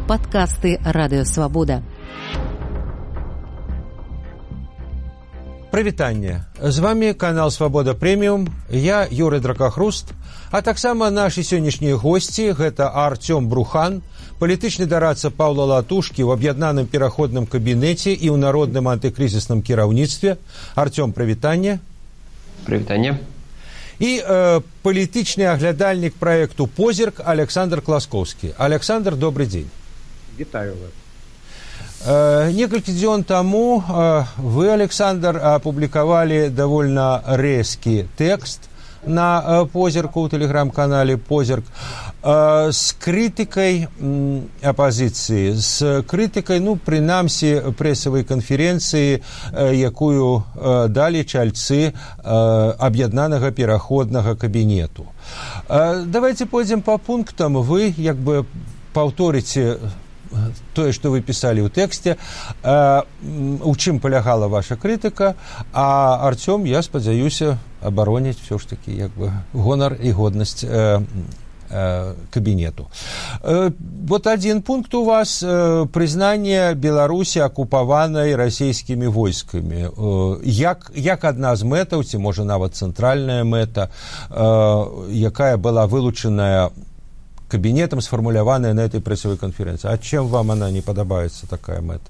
Падкасты Радыёвабода. Прывітанне. З вами канал Свабода Прэміум. Я Юрый Дракахруст. А таксама нашы сённяшнія госці – гэта Артём Брухан, палітычны дарадца Паўла Латушкі ў аб'яднаным пераходным кабінеце і ў народным антыкрызісным кіраўніцтве. Артём, прывітанне. Прывітанне. І палітычны аглядальнік праекту «Позірк» Александр Класкоўскі. Александр, добрый дзень. Вітаю вас. Некалькі дзён таму вы, Александр, апублікавалі давольна рэзкі тэкст на «Позірку» ў тэлеграм-канале «Позірк» з крытыкай апазіцыі, з крытыкай, прынамсі, прэсавай канферэнцыі, якую далі чальцы аб'яднанага пераходнага кабінету. Давайте пойдзем па пунктам. Вы паўторыце тое, што вы пісалі ў тэксце, у чым палягала ваша крытыка, а Артём, я спадзяюся, абароніць ўсё ж такі гонар і годнасць кабінету. Вот один пункт у вас – признание Беларусі акупаванай расійскімі войскамі. Як адна з мэтаў, ці можа нават цэнтральная мэта, якая была вылучаная кабінетам, сфармуляваная на этой прэсавой канферэнцыі. А чым вам она не падабаецца, такая мэта?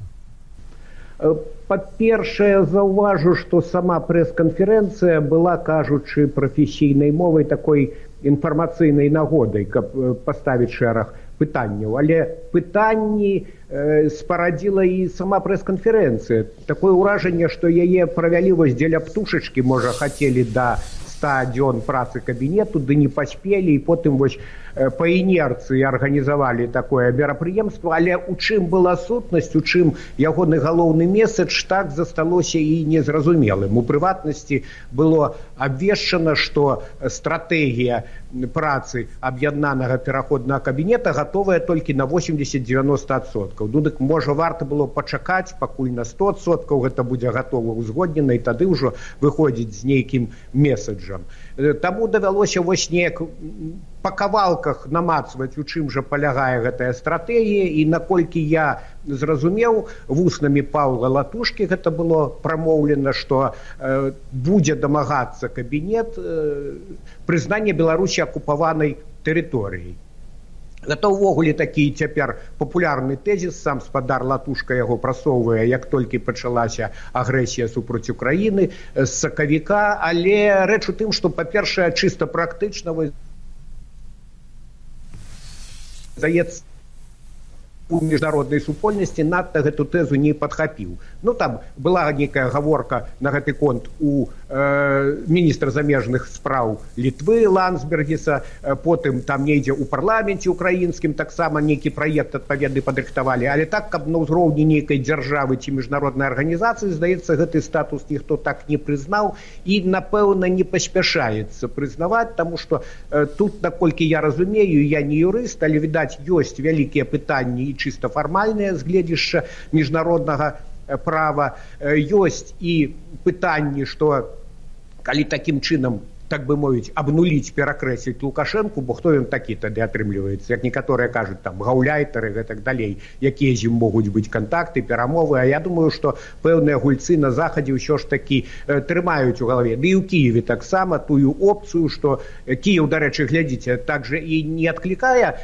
Па-першае, заўважу, што сама прэс-канферэнцыя была, кажучы прафесійнай мовай, такой інфармацыйнай нагодай, каб паставіць шэраг пытанняў. Але пытанні спарадзіла і сама прэс-канферэнцыя. Такое ўражанне, што яе правялі вось дзеля птушачкі, можа, хацелі да 100 дзён працы кабінету, ды не паспелі, і потым вось па інерцыі арганізавалі такое мерапрыемства, але у чым была сутнасць, у чым ягоны галоўны месседж, так засталося і незразумелым. У прыватнасці было абвешчана, што стратэгія працы аб'яднанага пераходнага кабінета гатовая толькі на 80-90%. Дык, можа, варта было пачакаць, пакуль на 100% гэта будзе гатова ўзгоднена, і тады ўжо выходзіць з нейкім месседжам. Таму давялося вось неяк па кавалках намацваць, у чым жа палягае гэтая стратэгія, і наколькі я зразумеў, вуснамі Паўла Латушкі гэта было прамоўлена, што будзе дамагацца кабінет прызнання Беларусі акупаванай тэрыторыяй. Гэта ўвогуле такі цяпер папулярны тэзіс, сам спадар Латушка яго прасоўвае, як толькі пачалася агрэсія супраць Украіны з сакавіка, але рэч у тым, што, па-першае, чыста практычна, здаецца, у міжнароднай супольнасці надта гэту тэзу не падхапіў. Там была нейкая гаворка на гэты конт у міністра замежных спраў Літвы Ландсбергіса, потым там недзе ў парламенце украінскім таксама нейкі праект адпаведны падрыхтавалі, але так, каб на ўзроўні нейкай дзяржавы ці міжнароднай арганізацыі, здаецца, гэты статус ніхто так не прызнаў і, напэўна, не паспяшаецца прызнаваць, таму што тут, наколькі я разумею, я не юрыст, але, відаць, ёсць вялікія пытанні і чыста фармальныя з гледзяшча міжнароднага права. Ёсць і пытанні, што калі такім чынам, так бы мовіць, абнуліць, перакрэсліць Лукашэнку, бо хто ён такі тады атрымліваецца, як некаторыя кажуць, там, гаўляйтары, гэтак далей, якія з ім могуць быць кантакты, перамовы, а я думаю, што пэўныя гульцы на Захадзе ўсё ж такі трымаюць у галаве. Ды і ў Кіеве таксама тую опцыю, што Кіеў, дарэчы, глядзіце, так жа і не адклікае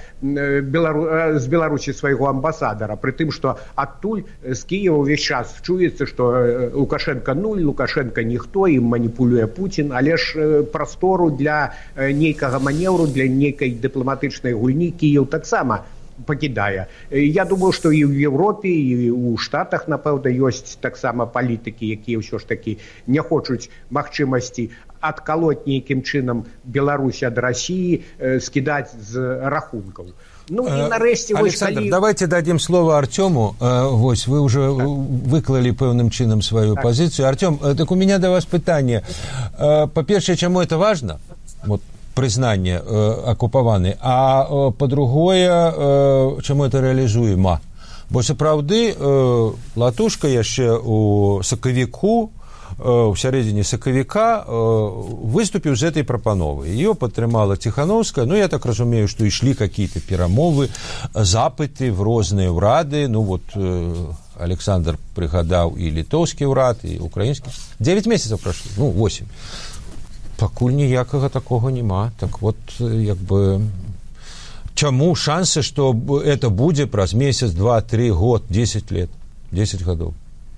з Беларусі свайго амбасадара, пры тым, што адтуль з Кіева ўвесь час чуецца, што Лукашенка нуль, Лукашенка ніхто, ім маніпулюе Пуцін, але ж прастору для нейкага манеўру, для нейкай дыпламатычнай гульні Кіеў таксама пакідае. Я думаю, што і ў Еўропе, і ў Штатах, напэўна, ёсць таксама палітыкі, якія ўсё ж такі не хочуць магчымасці адкалоць нейкім чынам Беларусь ад Расіі, скідаць з рахункаў. І нарэшце, Александр, давайте дадим слово Артему. Вось, вы уже выклали пэўным чынам свою позицию. Артем, так у меня до вас пытание. По-перше, чему это важно? Вот признание оккупаваны. А по-другое, чему это реализуемо? Бо сапраўды Латушка яшчэ у сакавіку, у сярэдзіне сакавіка выступіў з этой прапановай. Ее падтрымала Ціхановская, я так разумею, што ішлі какие-то перамовы, запыты в розныя ўрады. Ну вот Александр прыгадаў і літоўскі ўрад, і украінскі. 9 месяцаў прайшло, ну 8. Пакуль ніякага такога няма. Так вот, як бы, чаму шансы, што это будзе праз месяц, 2, 3, год, 10 лет, 10 гадоў?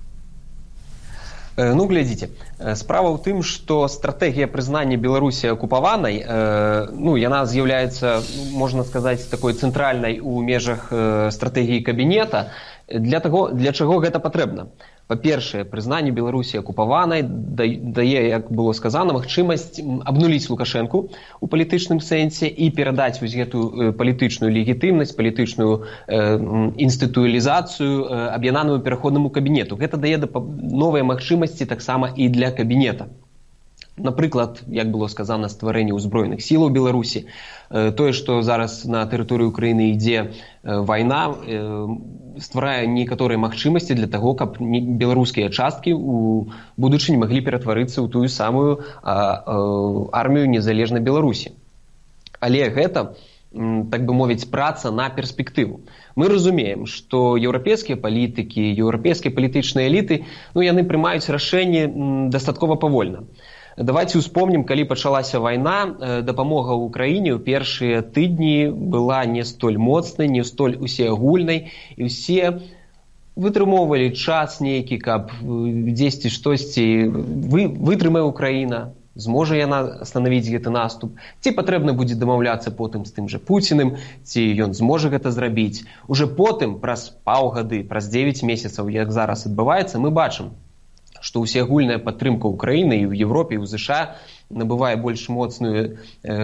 Ну, глядзіце, справа ў тым, што стратэгія прызнання Беларусі акупаванай, ну, яна з'яўляецца, можна сказаць, такой цэнтральнай у межах стратэгіі кабінета. Для чаго гэта патрэбна? Па-першае, прызнанне Беларусі акупаванай дае, як было сказана, магчымасць абнуліць Лукашэнку у палітычным сэнсе і перадаць вось гэтую палітычную легітымнасць, палітычную інстытуалізацыю аб'яднанаму пераходнаму кабінету. Гэта дае новыя магчымасці таксама і для кабінета. Напрыклад, як было сказана, стварэнне ўзброеных сілаў Беларусі, тое, што зараз на тэрыторыі Украіны ідзе вайна, стварае некаторыя магчымасці для таго, каб беларускія часткі ў будучыні маглі ператварыцца ў тую самую армію незалежнай Беларусі. Але гэта, так бы мовіць, праца на перспектыву. Мы разумеем, што еўрапейскія палітыкі, еўрапейскія палітычныя эліты, ну, яны прымаюць рашэнні дастаткова павольна. Давайте успомнім, калі пачалася вайна, дапамога ў Украіне ў першыя тыдні была не столь моцнай, не столь усеагульнай, і ўсе вытрымоўвалі час нейкі, каб дзесьці штосьці вытрымае Украіна, зможа яна станавіць гэты наступ, ці патрэбна будзе дамаўляцца потым з тым жа Пуціным, ці ён зможа гэта зрабіць. Уже потым, праз паўгады, праз 9 месяцаў, як зараз адбываецца, мы бачым, што ўсеагульная падтрымка ўкраіны і ў Европе, і ў ЗША набывае больш моцную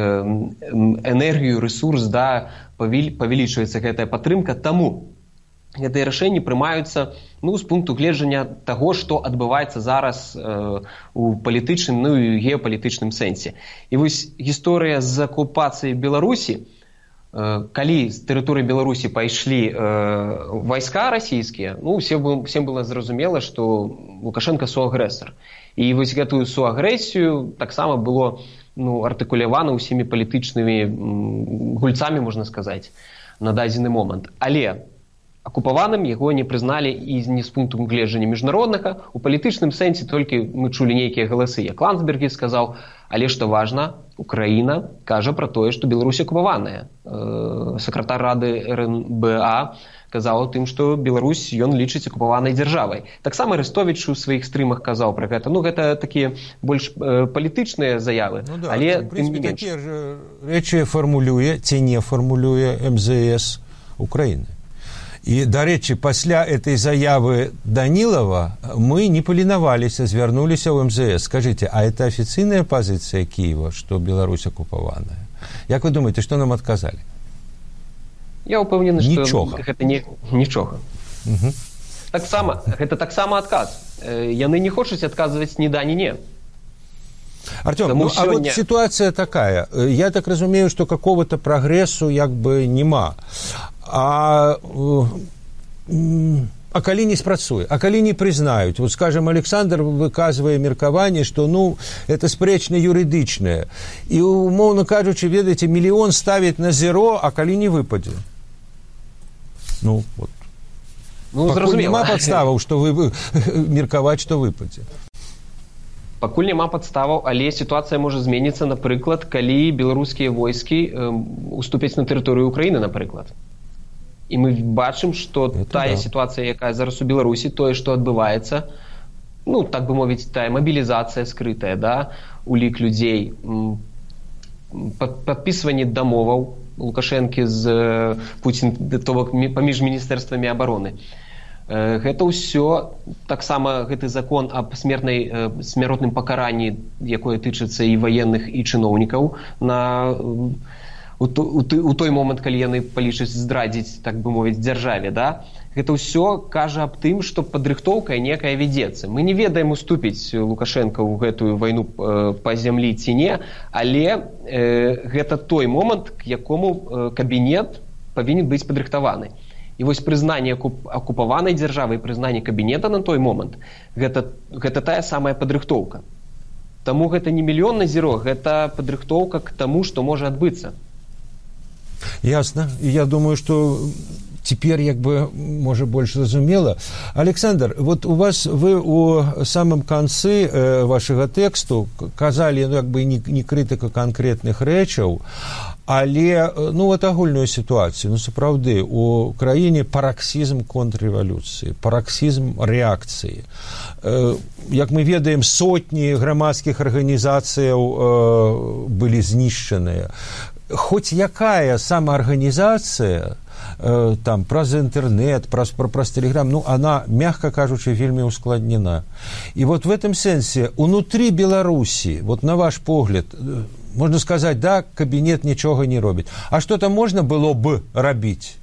энергію, рэсурс, да, павялічваецца гэтая падтрымка. Таму гэтыя рашэнні прымаюцца, ну, з пункту гледжання таго, што адбываецца зараз у палітычным, ну і геапалітычным сэнсе. І вось гісторыя з акупацыяй Беларусі, калі з тэрыторыі Беларусі пайшлі вайска расійскія, ну, всем было зразумела, што Лукашенко суагрэсар. І вось гэтую суагрэсію таксама было, ну, артыкулявана ўсімі палітычнымі гульцамі, можна сказаць, на дадзены момант. Але акупаваным яго не прызналі і не з пункту гледжання міжнароднага. У палітычным сэнсе толькі мы чулі нейкія галасы, як Ландсбергі сказаў, але што важна, Украіна кажа пра тое, што Беларусь акупаваная. Сакратар Рады РНБА казаў о тым, што Беларусь ён лічыць акупаванай дзяржавай. Таксама Арестович у сваіх стрымах казаў пра гэта. Ну, гэта такія больш палітычныя заявы, ну, да, але в принципе, тым не менш. Такія ж рэчы фармулюе ці не фармулюе МЗС Украіны. І, дарэчы, пасля этой заявы Данілава мы не паленаваліся, звярнуліся ў МЗС. Скажите, а это афіцыйная пазіцыя Киева, што Беларусь акупаваная? Як вы думаеце, што нам адказалі? Я ўпэўнены, што Нічога. гэта нічога. Гэта таксама адказ. Яны не хочуць адказваць ні да, ні не. Артём, ну, а вот ситуация такая. Я так разумею, что какого-то прогрессу як бы нема. А калі не спрацуе, а калі не прызнаюць, вот, скажем, Александр выказвае меркаванне, што, ну, это спрэчна юрыдычнае. І, умоўна кажучы, ведаеце, мільён ставіць на зеро, а калі не выпадзе. Ну, вот. Ну, пакуль няма падставаў, што вы меркаваць, што выпадзе. Пакуль няма падставаў, але сітуацыя можа зменіцца, напрыклад, калі беларускія войскі уступяць на тэрыторыю Украіны, напрыклад. І мы бачым, што тая сітуацыя, якая зараз у Беларусі, тое, што адбываецца, ну, так бы мовіць, тая мабілізацыя скрытая, да, улік людзей, падпісванне дамоваў Лукашэнкі з Пуцін, то бок паміж міністэрствамі абароны. Гэта ўсё, таксама гэты закон аб смяротным пакаранні, якое тычыцца і ваенных, і чыноўнікаў у той момант, калі яны палічаць здрадзіць, так бы мовіць, дзяржаве, да? Гэта ўсё кажа аб тым, што падрыхтоўка некая вядзецца. Мы не ведаем, уступіць Лукашенко ў гэтую вайну па зямлі ці не, але гэта той момант, к якому кабінет павінен быць падрыхтаваны. І вось прызнанне акупаванай дзяржавы і прызнанне кабінета на той момант, гэта тая самая падрыхтоўка. Таму гэта не мільён на зеро, гэта падрыхтоўка к таму, што можа адбыцца. Ясно. И я думаю, что теперь, як бы, может, больше зразумела. Александр, вот у вас, вы у самом конце вашего тексту казали, ну, як бы, не критика конкретных рэчаў, але, ну, вот агульную ситуацию, ну, сапраўды, у краіне параксізм контррэвалюцыі, параксізм рэакцыі. Як мы ведаем, сотні грамадскіх арганізацыяў былі знішчаныя. Хоць якая самаарганізацыя, там, праз інтэрнэт, праз тэлеграм, ну, она, мягко кажучи, вельмі ускладнена. И вот в этом сенсе, унутрі Беларусі, вот на ваш погляд, можно сказать, да, кабінет нічога не робіць. А что там можно было бы рабіць?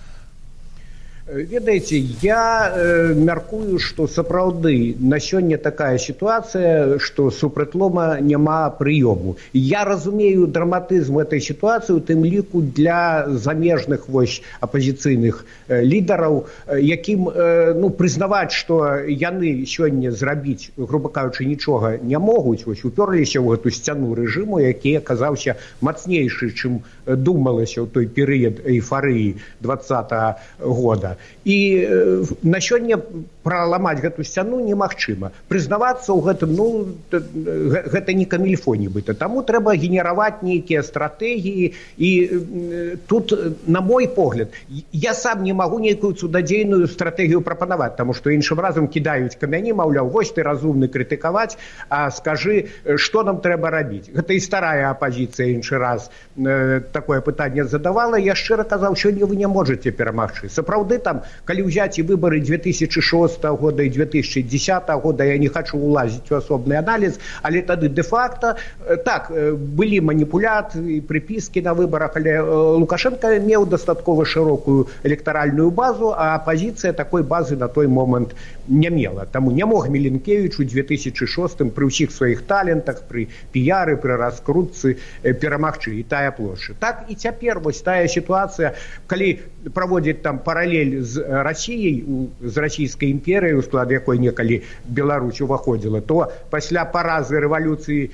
Ведаеце, я мяркую, што сапраўды на сёння такая сітуацыя, што супрацьлома няма прыёму. Я разумею драматызм этой сітуацыі, у тым ліку для замежных вось апазіцыйных лідараў, якім, ну, прызнаваць, што яны сёння зрабіць, груба кажучы, нічога не могуць, вось уперліся ў гэту сцяну рэжыму, які аказаўся мацнейшы, чым думалася ў той перыяд эйфарыі 20-го года. І на сёння праламаць гэту сцяну немагчыма. Прызнавацца ў гэтым, ну, гэта не камільфо нібыта. Таму трэба генераваць нейкія стратэгіі. І тут, на мой погляд, я сам не магу нейкую цудадзейную стратэгію прапанаваць, таму што іншым разам кідаюць камяні, маўляў, вось ты разумны крытыкаваць, а скажы, што нам трэба рабіць. Гэта і старая апазіцыя іншы раз такое пытанне задавала. Я шчыра казаў, сёння вы не можаце перамагчы. Сапраўды, там, калі ўзяць і выбары 2006 года і 2010 года, я не хочу улазіць у асобны аналіз, але тады де-факто, так, былі маніпуляцыі, прыпіскі на выбарах, але Лукашенко меў дастаткова шырокую электаральную базу, а апазіцыя такой базы на той момант не мела. Таму не мог Міленкевіч у 2006 пры ўсіх сваіх талентах, пры піяры, пры раскрутцы перамагчы, і тая плошча. Так і цяпер вось тая сітуацыя, калі праводзіць там паралель з Расіяй, з расійскай імперыяй, у склад якой некалі Беларусь уваходзіла, то пасля паразы рэвалюцыі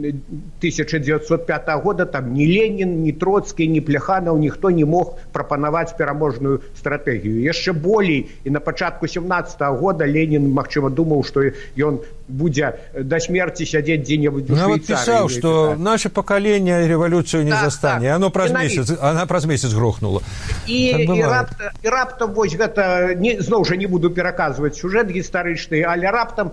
1905 года там ні Ленін, ні Троцкі, ні Плеханаў, ніхто не мог прапанаваць пераможную стратэгію. Яшчэ болей, і на пачатку 17 года Ленін, магчыма, думаў, што ён будзе да смерти сядзець дзе-небудзь у Швейцарыі. Я пісаў, што наше пакаленне рэвалюцыю не застане. Она праз месяц грохнула. І раптам вось гэта, зноў жа не буду пераказваць сюжэт гістарычны, але раптам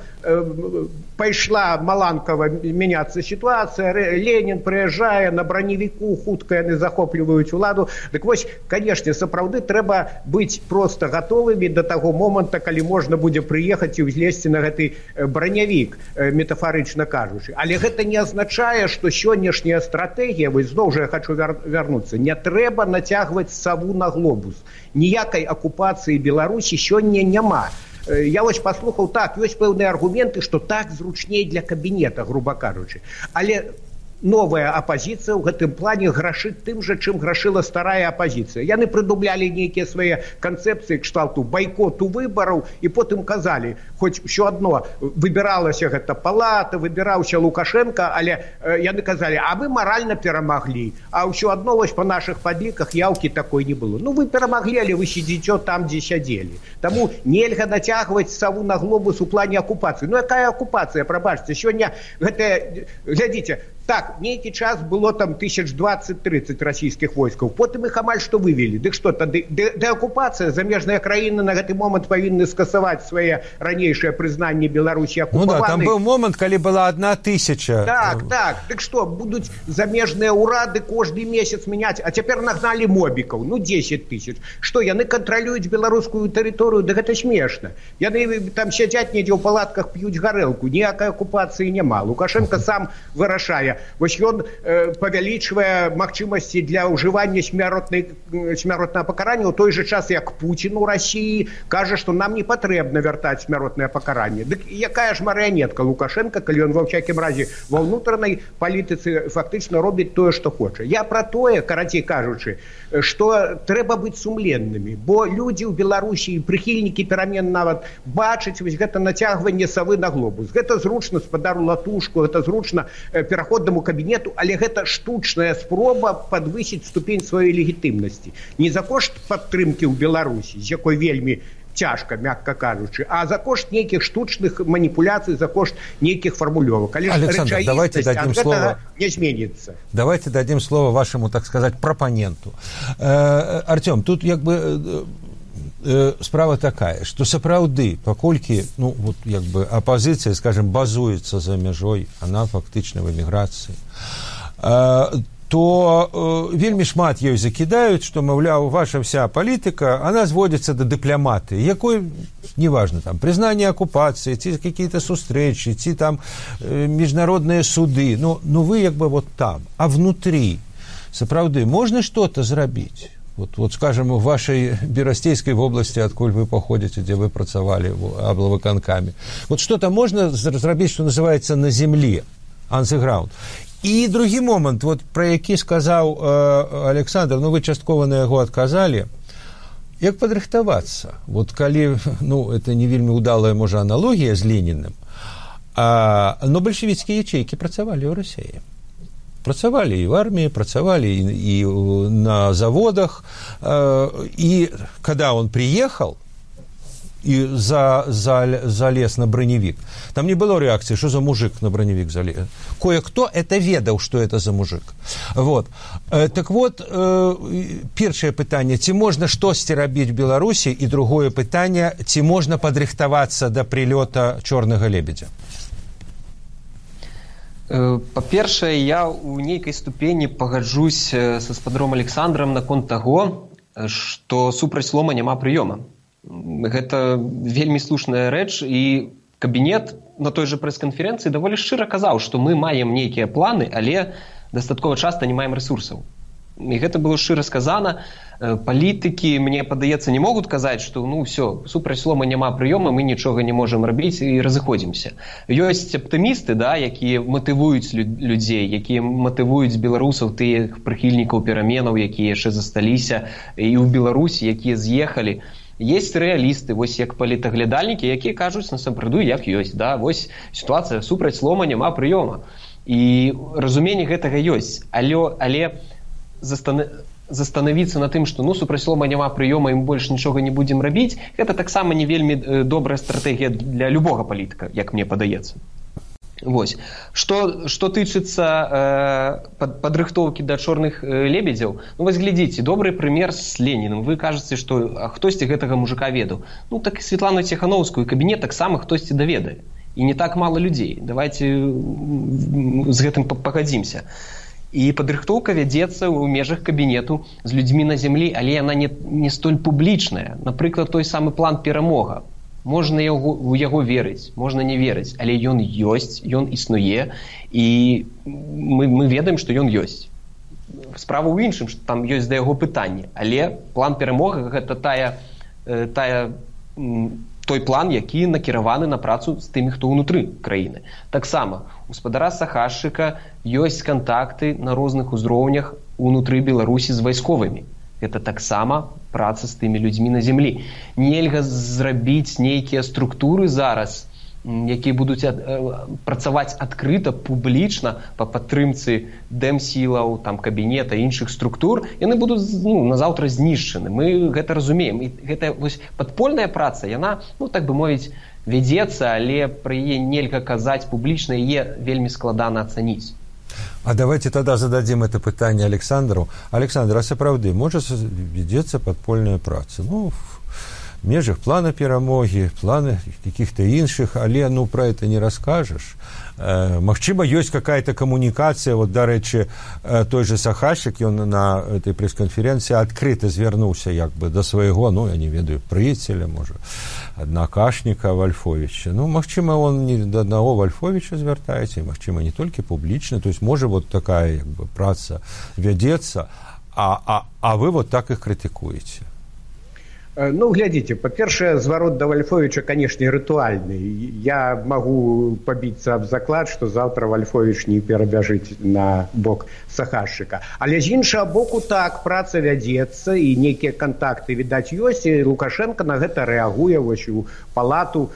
пайшла Маланкава мяняцца ситуация, Ленин приезжае на броневику, хутка яны захопліваюць уладу. Так вось, конечно, сапраўды трэба быць просто готовымі до того момента, калі можна будзе прыехаць і ўзлезці на гэты броневик, метафорычна кажучы. Але гэта не азначае, што сённяшняя стратэгія, вось зноў жа я хочу вярнуцца, не трэба нацягваць саву на глобус. Ніякай акупацыі Беларусі сёння няма. Я вось паслухаў, так, ёсць пэўныя аргументы, што так зручней для кабінета, груба кажучы. Але новая апозіцыя ў гэтым плане грашыць тым жа, чым грашыла старая апозіцыя. Яны прыдумлялі нейкія свае канцэпцыі кшталту байкоту выбараў і потым казалі, хоць усё адно выбіралася гэта палата, выбіраўся Лукашенко, але яны казалі, а вы маральна перамаглі, а ўсё адно вось па нашых падліках яўкі такой не было. Ну вы перамаглі, але вы сядзіце там, дзе сядзелі. Таму нельга нацягваць саву на глобус у плане акупацыі. Ну якая акупацыя, прабачце, сёння гэтая, глядзіце, так, нейкі час было там 1020-30 расійскіх войскаў, потым іх амаль што вывелі. Дык што, тады дэакупацыя, замежныя краіны на гэты момант павінны скасаваць свае ранейшае прызнанне Беларусі акупаванай. Ну да, там быў момант, калі была 1000. Так, так, дык што, будуць замежныя ўрады кожны месяц мяняць, а цяпер нагналі мобікаў, ну 10 000. Што, яны кантралююць беларускую тэрыторыю, да гэта смешна. Яны там сядзяць недзе ў палатках, п'юць гарэлку, ніякай акупацыі няма. Лукашенко сам вырашае. Вось ён павялічвае магчымасці для ўжывання смяротнага пакарання ў той жа час, як Пуцін у Расіі кажа, што нам не патрэбна вяртаць смяротнае пакаранне. Дык якая ж марыянетка Лукашенко, калі ён ва ўсякім разе ва ўнутранай палітыцы фактычна робіць тое, што хоча. Я пра тое, карацей кажучы, што трэба быць сумленнымі, бо людзі ў Беларусі, прыхільнікі перамен нават бачаць вось гэта нацягванне савы на глобус. Гэта зручна спадару Латушку, гэта зручна пераход міжнароднаму кабінету, але гэта штучная спроба падвысіць ступень сваёй легітымнасці. Не за кошт падтрымкі ў Беларусі, з якой вельмі цяжка, мякка кажучы, а за кошт нейкіх штучных маніпуляцый, за кошт нейкіх фармулёвак. Але Александр, давайте дадим слово. Не зменится. Давайте дадим слово вашему, так сказать, пропоненту. Артем, тут як бы справа такая, што сапраўды, паколькі апазіцыя, скажем, базуецца за мяжой, она фактычна в эміграцыі, то вельмі шмат ёй закідаюць, што, маўляў, ваша вся палітыка, она зводзіцца да дыпламатыі, якой, неважно, там, прызнанне акупацыі, ці какие-то сустрэчы, ці там міжнародныя суды, ну вы як бы вот там, а внутри, сапраўды, можна что-то зрабіць? Вот, скажем, в вашей Берастейской области, откуль вы походите, где вы працавали аблавыканкамі. Вот что-то можно зрабіць, что называется, на земле, on the ground. І другі момант, вот, про які сказаў Александр, ну вы часткова на яго адказалі, як падрыхтавацца? Вот калі, ну, это не вельмі удалая, можа, аналогія з Леніным, но бальшавіцкія ячейкі працавалі ў Расіі. Працавалі і в армии, працавали и на заводах. И когда он приехал и залез на броневик, там не было реакции, что за мужик на броневик залез. Кое-кто это ведал, что это за мужик. Вот. Так вот, першае пытанне, ці можна штосьці рабіць в Беларусі, і другое пытанне, ці можна падрыхтавацца да прилёта чорнага лебедзя? Па-першае, я ў нейкай ступені пагаджусь са спадаром Александром наконт таго, што супраць слома няма прыёма. Гэта вельмі слушная рэч, і кабінет на той жа прэс-канферэнцыі даволі шчыра казаў, што мы маем нейкія планы, але дастаткова часта не маем рэсурсаў. І гэта было шчыра сказана. Палітыкі, мне падаецца, не могуць казаць, што ну ўсё, супраць слома няма прыёма, мы нічога не можам рабіць і разыходзімся. Ёсць аптымісты, да, якія матывуюць людзей, якія матывуюць беларусаў, тых прыхільнікаў пераменаў, якія яшчэ засталіся і ў Беларусі, якія з'ехалі. Есть рэалісты, вось як палітаглядальнікі, якія кажуць насамрэду як ёсць, да, вось сітуацыя, супраць слома няма прыёма. І разуменне гэтага ёсць, але застанавіцца на тым, што ну супраць слома няма прыёма, і мы больш нічога не будзем рабіць, гэта таксама не вельмі добрая стратэгія для любога палітыка, як мне падаецца. Вось. Што тычыцца падрыхтоўкі да чорных лебедзяў, ну вось глядзіце, добры прымер з Леніным. Вы кажаце, што хтосьці гэтага мужика ведаў. Ну так і Светлану Ціхановскую кабінет таксама хтосьці даведае. І не так мала людзей. Давайте з гэтым пагадзімся. І падрыхтоўка вядзецца ў межах кабінету з людзьмі на зямлі, але яна не столь публічная. Напрыклад, той самы план перамога. Можна ў яго верыць, можна не верыць, але ён ёсць, ён існуе, і мы ведаем, што ён ёсць. Справа ў іншым, што там ёсць да яго пытанні, але план перамога – гэта той план, які накіраваны на працу з тымі, хто ўнутры краіны. Таксама, у спадара Сахашчыка ёсць кантакты на розных узроўнях унутры Беларусі з вайсковымі. Гэта таксама праца з тымі людзьмі на зямлі. Нельга зрабіць нейкія структуры зараз, якія будуць працаваць адкрыта, публічна па падтрымцы дэмсілаў, там кабінета, іншых структур, яны будуць назаўтра знішчаны. Мы гэта разумеем. І гэта вось падпольная праца, яна, ну так бы мовіць, вядзецца, але пра яе нельга казаць публічна, яе вельмі складана ацаніць. А давайте тогда зададим это пытанне Александру. Александр, а сапраўды, можа вядзецца падпольная праца? Ну, в межах плана перамогі, планы каких-то іншых, але ну про это не раскажешь. Магчыма, ёсць какая-то камунікацыя, вот, дарэчы, той же Сахашчык, ён на этой прэс-канферэнцыі адкрыта звярнуўся як бы да свайго, ну, я не ведаю, прыяцеля, можа, аднакашніка Вальфовіча. Ну, магчыма, он не да аднаго Вальфовіча звяртаецца, і магчыма, не толькі публічна, то есть можа вот такая як бы праца вядзецца, а вы вот так их крытыкуеце. Ну, глядзіце, па-першае, зварот да Вальфовіча, канешне, рытуальны. Я магу пабіцца аб заклад, што заўтра Вальфовіч не перабяжыць на бок Сахашчыка. Але з іншага боку, так, праца вядзецца, і нейкія кантакты, відаць, ёсць, і Лукашенко на гэта рэагуе, вось у палату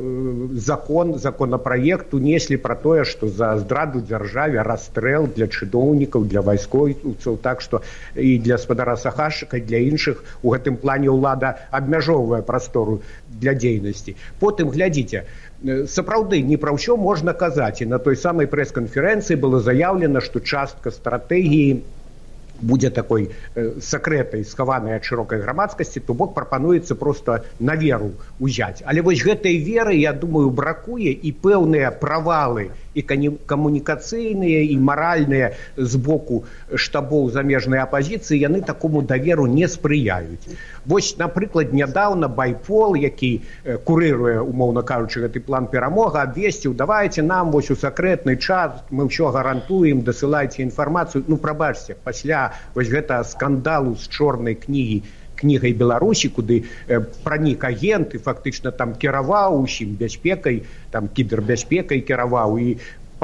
законапраект унеслі пра тое, што за здраду дзяржаве расстрэл для чыноўнікаў, для вайскоўцаў, так што і для спадара Сахашчыка, і для іншых у гэтым плане ўлада абмяжоўвае прастору для дзейнасці. Потым, глядзіце, сапраўды, не пра ўсё можна казаць, і на той самай прэс-канферэнцыі было заяўлена, што частка стратэгіі будзе такой сакрэтай, схаванай ад шырокай грамадскасці, то бок прапануецца проста на веру ўзяць. Але вось гэтай веры, я думаю, бракуе, і пэўныя правалы і камунікацыйныя, і маральныя з боку штабоў замежнай апазіцыі, яны такому даверу не спрыяюць. Вось, напрыклад, нядаўна Байпол, які курыруе, умоўна кажучы, гэты план перамога, абвесціў: давайце нам вось у сакрэтны час, мы ўсё гарантуем, дасылайце інфармацыю. Ну, прабачце, пасля вось гэта скандалу з чорнай кнігай Беларусі, куды пранік агент і фактычна там кіраваў усім бяспекай, там кібербяспекай кіраваў, і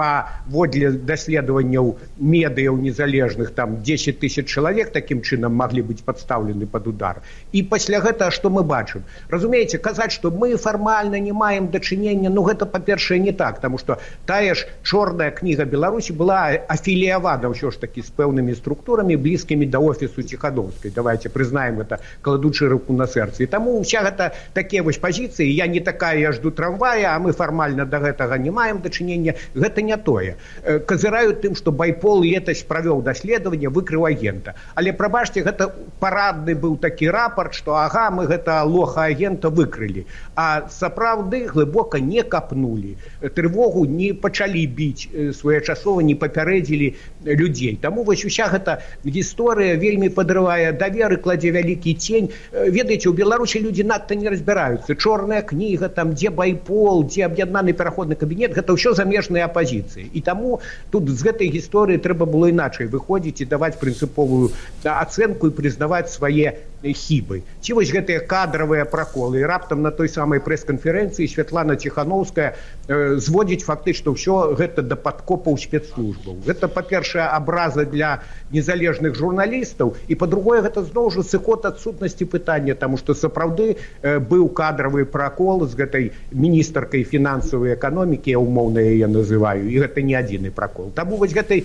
паводле даследаванняў медыяў незалежных, там 10 000 чалавек такім чынам маглі быць падстаўлены пад удар. І пасля гэтага што мы бачым? Разумееце, казаць, што мы фармальна не маем дачынення, ну гэта, па-першае, не так, таму што тая ж чорная кніга Беларусі была афіліявана ўсё ж такі з пэўнымі структурамі, блізкімі да офісу Ціхановскай. Давайте прызнаем гэта, кладучы руку на сэрца. І таму ўся гэта такія вось пазіцыі: я не такая, я жду трамвая, а мы фармальна да гэтага не маем дачынення, гэта не тое. Казыраюць тым, што Байпол летась правёў даследаванне, выкрыў агента. Але, прабачце, гэта парадны быў такі рапорт, што ага, мы гэта лоха-агента выкрылі. А сапраўды глыбока не капнулі. Трывогу не пачалі біць своечасова, не папярэдзілі людзей. Таму вось уся гэта гісторыя вельмі падрывае давер і кладзе вялікі цень. Ведаеце, у Беларусі людзі надта не разбіраюцца. Чорная кніга, там, дзе Байпол, дзе аб'яднаны пераходны кабінет, гэта ўсё замежныя апазіцыі. І таму тут з гэтай гісторыі трэба было іначай выходзіць і даваць прынцыповую ацэнку і прызнаваць свае хібы. Ці вось гэтыя кадравыя праколы. І раптам на той самай прэс-канферэнцыі Святлана Ціхановская зводзіць фактычна ўсё гэта да падкопаў спецслужбаў. Гэта, па-першае, абраза для незалежных журналістаў, і, па-другое, гэта зноў жа сыход ад сутнасці пытання, таму што сапраўды быў кадравы пракол з гэтай міністаркай фінансавай эканомікі, я умоўна яе называю, і гэта не адзіны пракол. Таму вось гэтай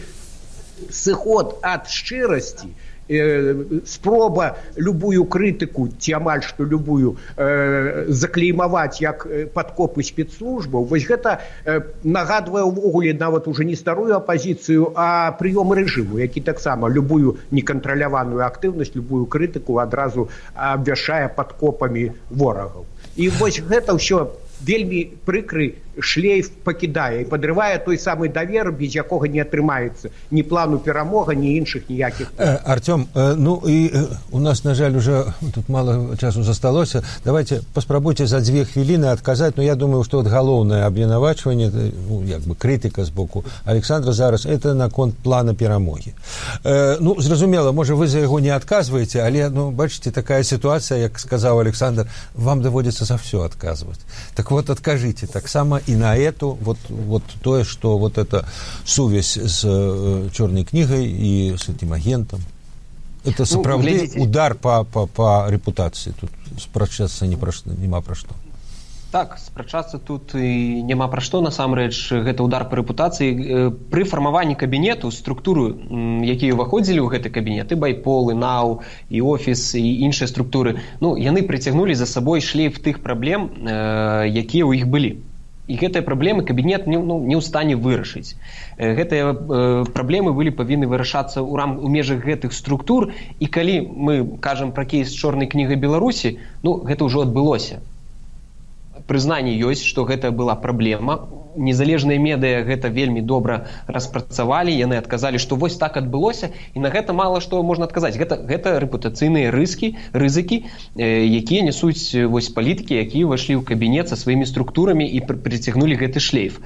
сыход ад шчырасці, спроба любую крытыку, ці амаль што любую, заклеймаваць як падкопы спецслужбаў, вось гэта нагадвае ўвогуле нават уже не старую апазіцыю, а прыём рэжыму, які таксама любую некантраляваную актыўнасць, любую крытыку адразу абвяшчае падкопамі ворагаў. І вось гэта ўсё вельмі прыкры шлейф пакідае і падрывае той самы давер, без якога не атрымаецца ні плану перамога, ні іншых ніякіх. Артём, ну і у нас, на жаль, уже тут мало часу засталося. Давайте паспрабуйце за 2 хвіліны адказаць. Но я думаю, што от галоўнае абвінавачванне, ну, як бы крытыка з боку Александра зараз, это наконт плана перамогі. Ну, зразумела, можа, вы за яго не адказваеце, але, ну, бачыце, такая сітуацыя, як сказаў Александр, вам даводзіцца за все адказваць. Так вот, адкажыце таксама и на эту, вот то, что вот эта связь с черной книгой и с этим агентом, это сапраўды удар по репутации. Тут спрачацца нема пра што. Так, спрачацца тут і няма пра што. Насамрэч, гэта удар па рэпутацыі. Пры фармаванні кабінету, структуры, якія ўваходзілі ў гэты кабінет, і Байпол, і НАУ, і Офіс, і іншыя структуры, ну, яны прыцягнулі за сабой шлейф тых праблем, якія ў іх былі. І гэтыя праблемы кабінет не ў стане вырашыць. Гэтыя праблемы былі павінны вырашацца ў межах гэтых структур, і калі мы кажам пра кейс чорнай кнігі Беларусі, ну, гэта ўжо адбылося. Прызнанне ёсць, што гэта была праблема. Незалежныя медыя гэта вельмі добра распрацавалі, яны адказалі, што вось так адбылося, і на гэта мала што можна адказаць. Гэта рэпутацыйныя рызыкі, якія нясуць вось палітыкі, якія ўвайшлі ў кабінет са сваімі структурамі і прыцягнулі гэты шлейф.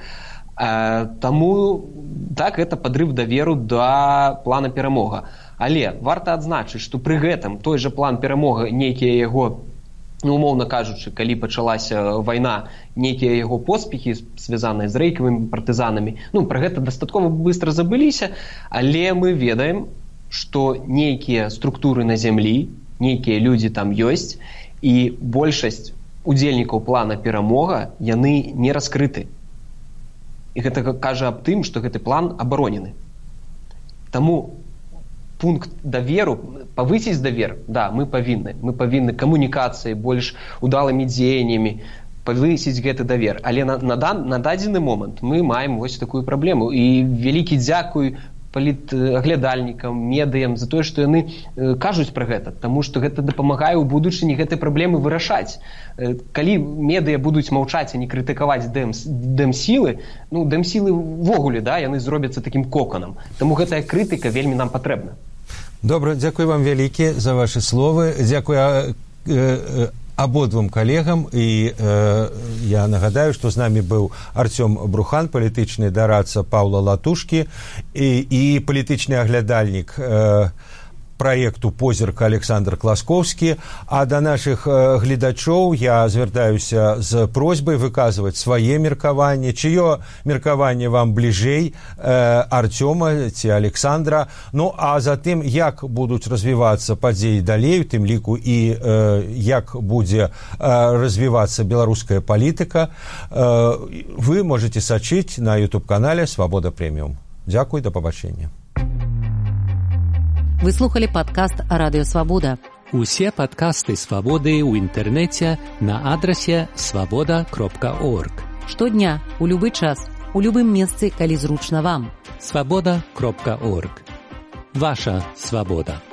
Таму так, гэта падрыв даверу да плана перамога. Але варта адзначыць, што пры гэтым той жа план перамога, нейкія яго умоўна кажучы, калі пачалася вайна, нейкія яго поспехі, звязаныя з рэйкавымі партызанамі, пра гэта дастаткова быстра забыліся, але мы ведаем, што нейкія структуры на зямлі, нейкія людзі там ёсць, і большасць удзельнікаў плана перамога, яны не раскрыты. І гэта кажа аб тым, што гэты план абаронены. Таму пункт даверу, павысіць давер, да, мы павінны камунікацыяй, больш удалымі дзеяннямі павысіць гэты давер. Але на дадзены момант мы маем вось такую праблему. І вялікі дзякуй палітаглядальнікам, медыям за тое, што яны кажуць пра гэта, таму што гэта дапамагае ў будучыні гэтай праблемы вырашаць. Калі медыя будуць маўчаць і не крытыкаваць дэмсілы, дэмсілы ввогуле, да, яны зробяцца такім коканам. Таму гэтая крытыка вельмі нам патрэбна. Добра, дзякуй вам вялікі за вашы словы. Дзякуй абодвум калегам, і я нагадаю, што з намі быў Артём Брухан, палітычны дарадца Паўла Латушкі і палітычны аглядальнік праекту «Позірка» Александр Класкоўскі. А да нашых гледачоў я звяртаюся з просьбай выказваць свае меркаванні. Чыё меркаванне вам бліжэй, Артёма ці Александра? А затым, як будуць развівацца падзеі далей, у тым ліку і як будзе развівацца беларуская палітыка, вы можете сачыць на YouTube-канале «Свабода Прэміум». Дзякуй, да пабачэння. Вы слухали падкаст «Радыё Свабода». Усе падкасты «Свабоды» ў інтэрнэце на адрасе свабода.орг. Штодня, у любы час, у любым месцы, калі зручна вам. Свабода.орг. Ваша свабода.